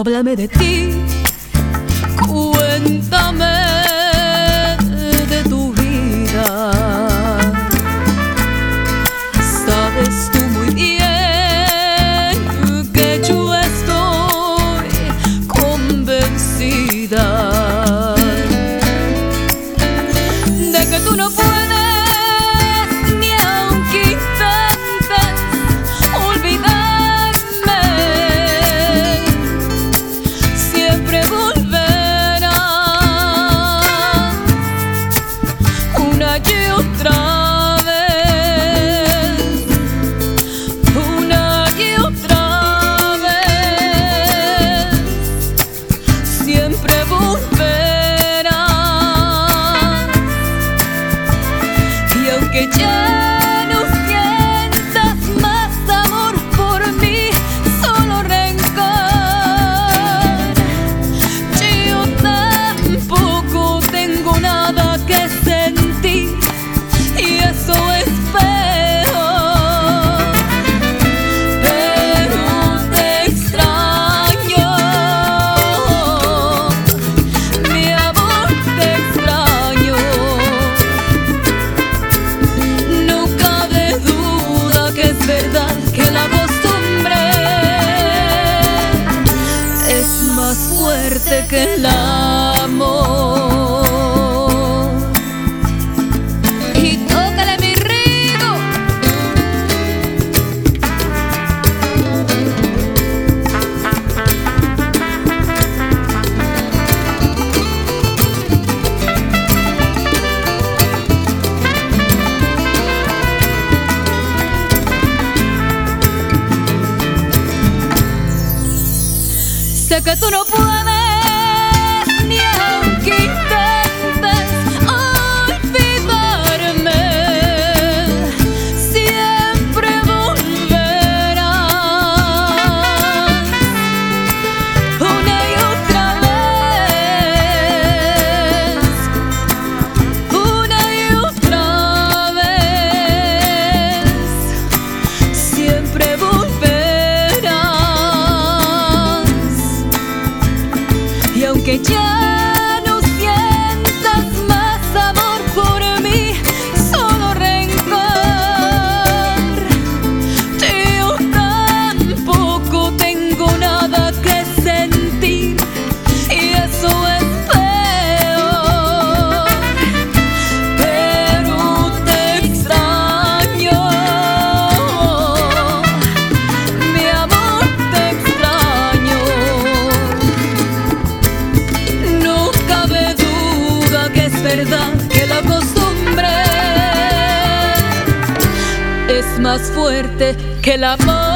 Háblame de ti, cuéntame de tu vida. Sabes tú muy bien que yo estoy convencida de que tú no puedes, ni aunque intentes olvidarme, siempre volverás una y otra vez, una y otra vez, siempre volverás. Y aunque ya no sientas más amor por mí, solo rencor, yo tampoco tengo nada que sentir, y eso es peor. Pero te extraño, mi amor, te extraño. No cabe duda que es verdad que la costumbre es más fuerte que el amor. Y tócale, mi rico. Sé que tú no puedes, ni aunque intentes olvidarme, siempre volverás una y otra vez, una y otra vez, siempre volverás. Y aunque ya no sientas más amor por mí, solo rencor, yo tampoco tengo nada que sentir, y eso es peor. Pero te extraño, mi amor, te extraño. No cabe duda que es verdad que la costumbre es más fuerte que el amor.